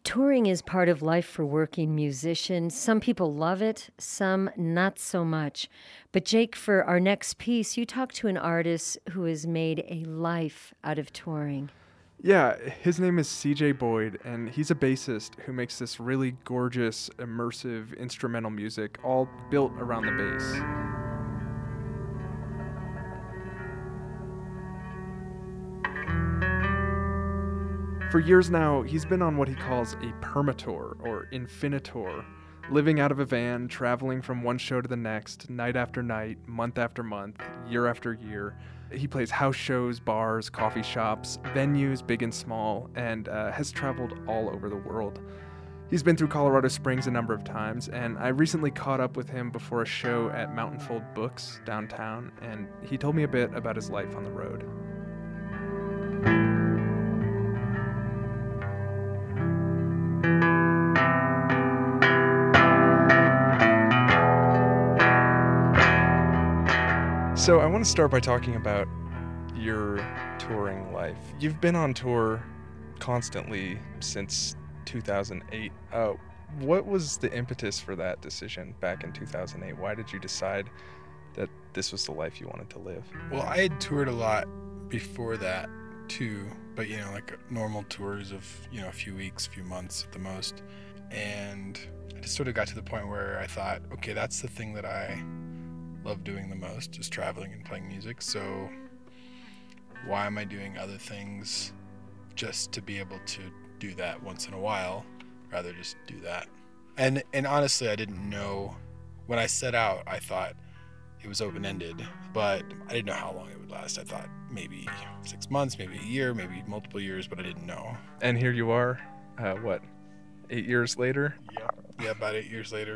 Touring is part of life for working musicians. Some people love it, some not so much. But Jake, for our next piece, you talk to an artist who has made a life out of touring. Yeah, his name is CJ Boyd, and he's a bassist who makes this really gorgeous, immersive instrumental music, all built around the bass. For years now, he's been on what he calls a permatour or infinitor, living out of a van, traveling from one show to the next, night after night, month after month, year after year. He plays house shows, bars, coffee shops, venues big and small, and has traveled all over the world. He's been through Colorado Springs a number of times, and I recently caught up with him before a show at Mountain Fold Books downtown, and he told me a bit about his life on the road. So I want to start by talking about your touring life. You've been on tour constantly since 2008. What was the impetus for that decision back in 2008? Why did you decide that this was the life you wanted to live? Well, I had toured a lot before that too, but like normal tours of, a few weeks, a few months at the most. And I just sort of got to the point where I thought, okay, that's the thing that I love doing the most, is traveling and playing music. So why am I doing other things just to be able to do that once in a while, rather just do that? And honestly, I didn't know. When I set out, I thought it was open-ended, but I didn't know how long it would last. I thought maybe 6 months, maybe a year, maybe multiple years, but I didn't know. And here you are, 8 years later? Yeah, about 8 years later.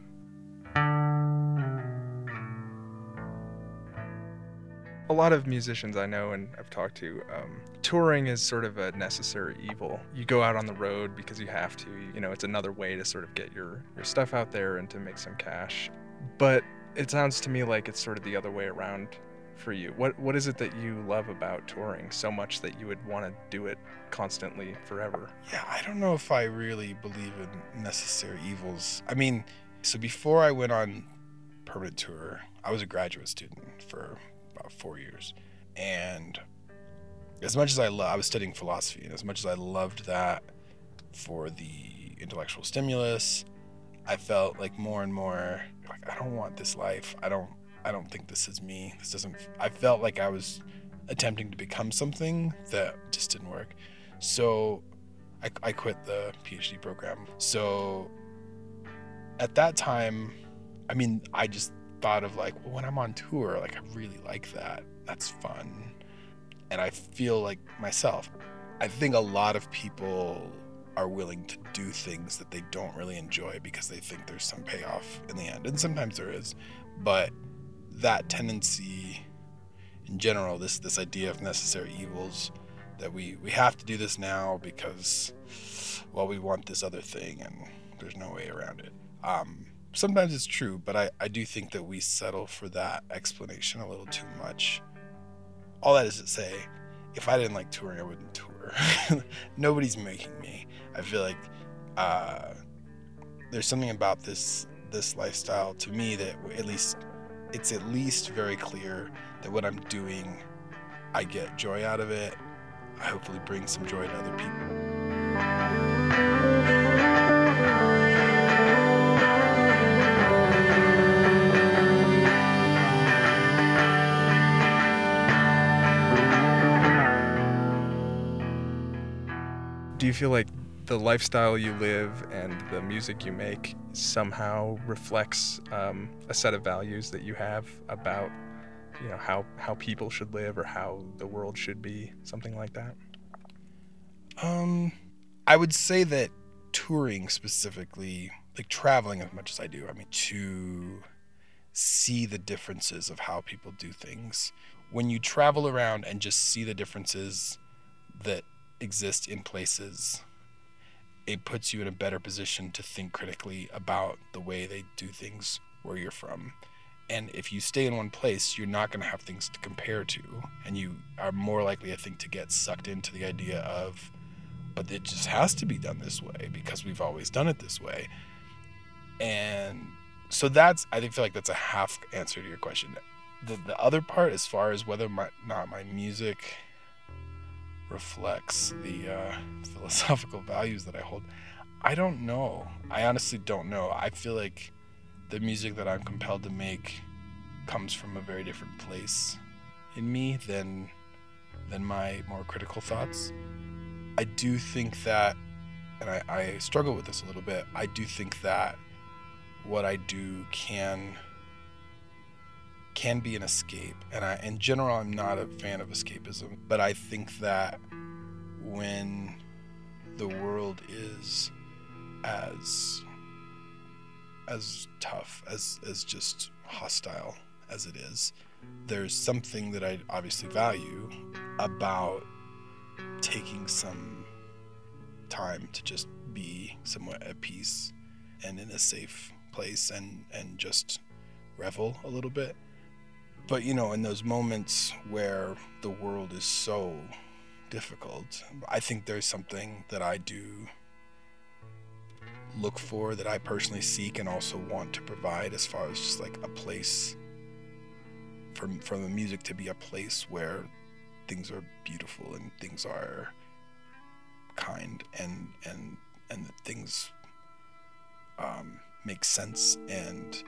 A lot of musicians I know and I've talked to, touring is sort of a necessary evil. You go out on the road because you have to. It's another way to sort of get your stuff out there and to make some cash. But it sounds to me like it's sort of the other way around for you. What is it that you love about touring so much that you would want to do it constantly forever? Yeah, I don't know if I really believe in necessary evils. So before I went on permanent tour, I was a graduate student for about 4 years. And as much as I was studying philosophy, and as much as I loved that for the intellectual stimulus, I felt like more and more like, I don't want this life. I don't think this is me. I felt like I was attempting to become something that just didn't work. So I quit the PhD program. So at that time, I just thought of like, well, when I'm on tour, like I really like that. That's fun. And I feel like myself. I think a lot of people are willing to do things that they don't really enjoy because they think there's some payoff in the end. And sometimes there is. But that tendency in general, this idea of necessary evils, that we have to do this now because, well, we want this other thing and there's no way around it. Sometimes it's true, but I do think that we settle for that explanation a little too much. All that is to say, if I didn't like touring, I wouldn't tour. Nobody's making me. I feel like there's something about this lifestyle to me that it's at least very clear that what I'm doing, I get joy out of it. I hopefully bring some joy to other people. Do you feel like the lifestyle you live and the music you make somehow reflects a set of values that you have about, how people should live or how the world should be, something like that? I would say that touring specifically, like traveling as much as I do, to see the differences of how people do things. When you travel around and just see the differences that exist in places, it puts you in a better position to think critically about the way they do things where you're from. And if you stay in one place, you're not going to have things to compare to, and you are more likely, I think, to get sucked into the idea of but it just has to be done this way because we've always done it this way. And so I feel like that's a half answer to your question. The other part, as far as whether or not my music reflects the philosophical values that I hold, I don't know. I honestly don't know. I feel like the music that I'm compelled to make comes from a very different place in me than my more critical thoughts. I do think that, and I struggle with this a little bit, I do think that what I do can be an escape. And in general, I'm not a fan of escapism, but I think that when the world is as tough, as just hostile as it is, there's something that I obviously value about taking some time to just be somewhat at peace and in a safe place and just revel a little bit. But in those moments where the world is so difficult, I think there's something that I do look for, that I personally seek and also want to provide, as far as just like a place for the music to be a place where things are beautiful and things are kind and that things make sense and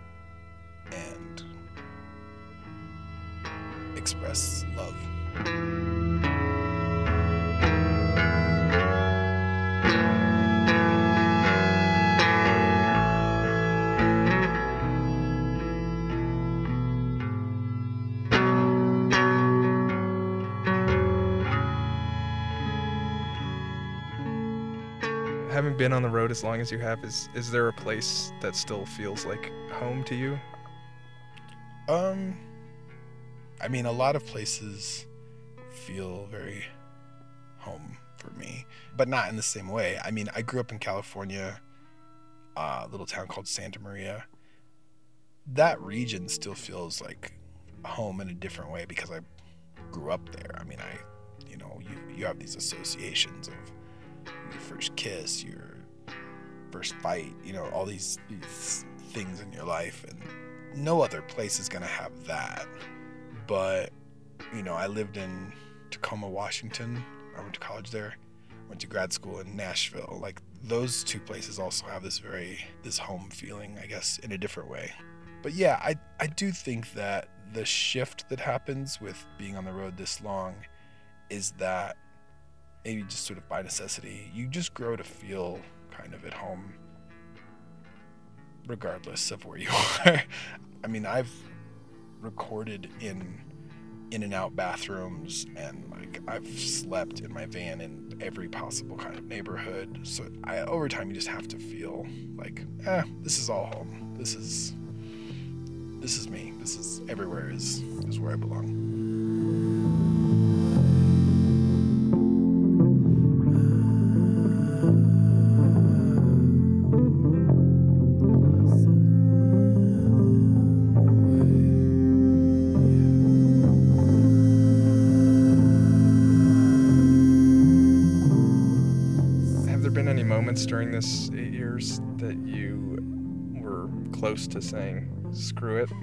express love. Having been on the road as long as you have, is there a place that still feels like home to you? I mean, a lot of places feel very home for me, but not in the same way. I mean, I grew up in California, a little town called Santa Maria. That region still feels like home in a different way because I grew up there. I mean, you have these associations of your first kiss, your first fight, all these things in your life, and no other place is going to have that. But, I lived in Tacoma, Washington. I went to college there. Went to grad school in Nashville. Like, those two places also have this home feeling, I guess, in a different way. But yeah, I do think that the shift that happens with being on the road this long is that maybe just sort of by necessity, you just grow to feel kind of at home regardless of where you are. I mean, I've recorded in and out bathrooms, and like I've slept in my van in every possible kind of neighborhood. So over time, you just have to feel like, this is all home. This is me. This is everywhere is where I belong. During this 8 years that you were close to saying, screw it?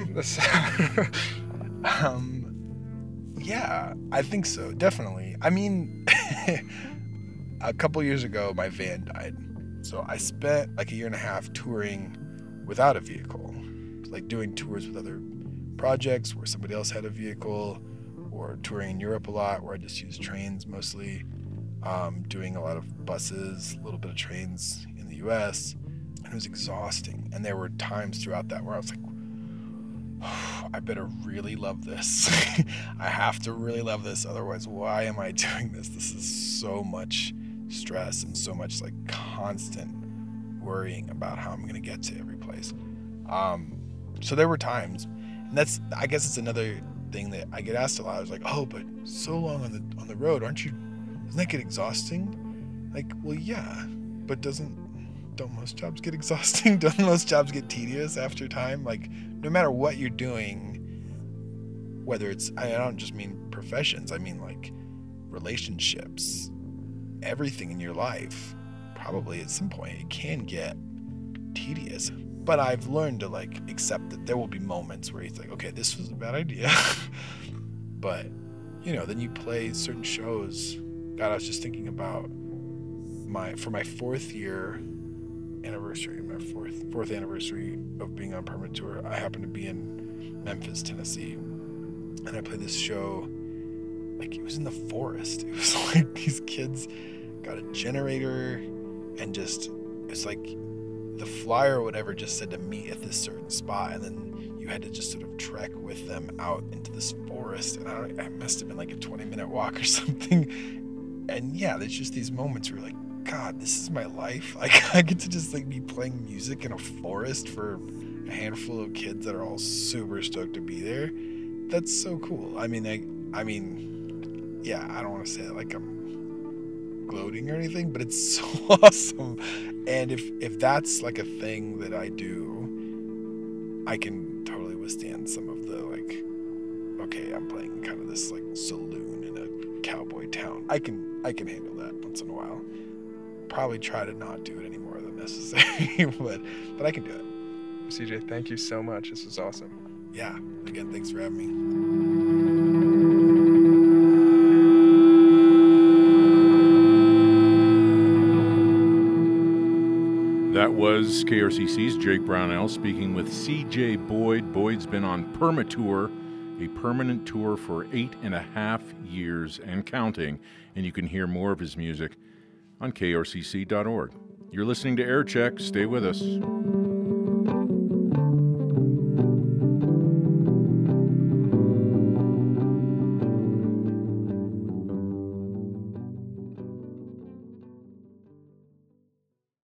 Yeah, I think so, definitely. I mean, a couple years ago, my van died. So I spent like a year and a half touring without a vehicle, like doing tours with other projects where somebody else had a vehicle, or touring in Europe a lot where I just used trains mostly. Doing a lot of buses, a little bit of trains in the US, and it was exhausting. And there were times throughout that where I was like, I better really love this. I have to really love this, otherwise why am I doing this? This is so much stress and so much like constant worrying about how I'm gonna get to every place. So there were times, and I guess it's another thing that I get asked a lot. I was like, oh, but so long on the road, doesn't that get exhausting? Like, well, yeah, but don't most jobs get exhausting? Don't most jobs get tedious after time? Like, no matter what you're doing, whether it's, I don't just mean professions, I mean like relationships everything in your life, probably at some point it can get tedious. But I've learned to like accept that there will be moments where you think, okay, this was a bad idea. But, you know, then you play certain shows. God, I was just thinking about for my fourth anniversary of being on Permanent Tour, I happened to be in Memphis, Tennessee, and I played this show. Like, it was in the forest. It was like these kids got a generator, and just, it's like the flyer or whatever just said to meet at this certain spot, and then you had to just sort of trek with them out into this forest, and it must have been like a 20-minute walk or something. And yeah, there's just these moments where you're like, God, this is my life. Like, I get to just like be playing music in a forest for a handful of kids that are all super stoked to be there. That's so cool. I mean, yeah, I don't want to say it like I'm gloating or anything, but it's so awesome. And if that's like a thing that I do, I can totally withstand some of the like, okay, I'm playing kind of this like saloon in a cowboy town. I can handle that once in a while. Probably try to not do it any more than necessary, but I can do it. CJ, thank you so much. This was awesome. Yeah. Again, thanks for having me. That was KRCC's Jake Brownell speaking with CJ Boyd. Boyd's been on Permatour, a permanent tour for 8.5 years and counting, and you can hear more of his music on krcc.org. You're listening to Air Check. Stay with us.